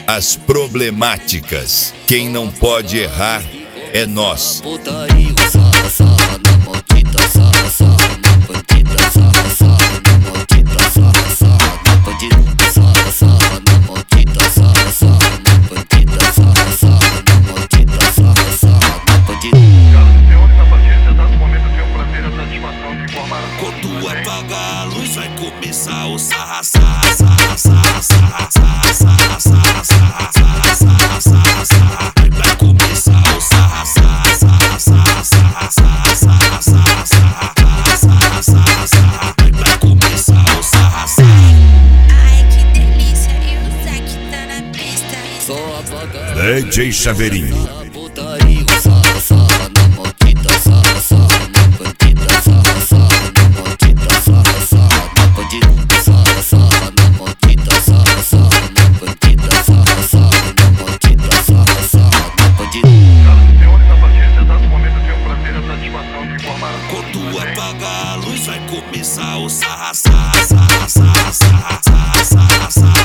as problemáticas. Quem não pode errar é nós. Putaria, sarra, sarra na maldita, sarra, sarra na bandida, sarra, sarra na maldita, sarra, sarra na bandida, sarra, sarra na maldita, sarra, sarra na bandida, sarra, sarra na maldita, sarra, sarra na bandida. Senhores, a partir de exato momento eu tenho o prazer e a satisfação de informar. Quando apagar a luz vai começar o sarra, sarra, sarra, sarra, sarra, sarra, sarra, sarra, sarra, sarra, sarra, sarra. Vai começar o sarra, sarra, sarra, sarra, sarra, sarra, sarra, sarra, sarra, sarra, sarra. Vai começar o sarra, sarra. Ai, que delícia, e o Zack tá na pista. Só apagar DJ Chaveirinho. putaria, sarra, sarra na maldita, sarra, sarra na bandida, sarra, sarra na maldita, sarra, sarra na bandida, sarra, sarra na maldita, sarra, sarra na bandida, sarra, sarra na maldita, sarra, sarra na bandida. Senhores, a partir de exato momento eu tenho o prazer e a satisfação de informar. Quando apagar a luz vai começar o sarra, sarra, sarra, sarra, sarra, sarra, sarra, sarra.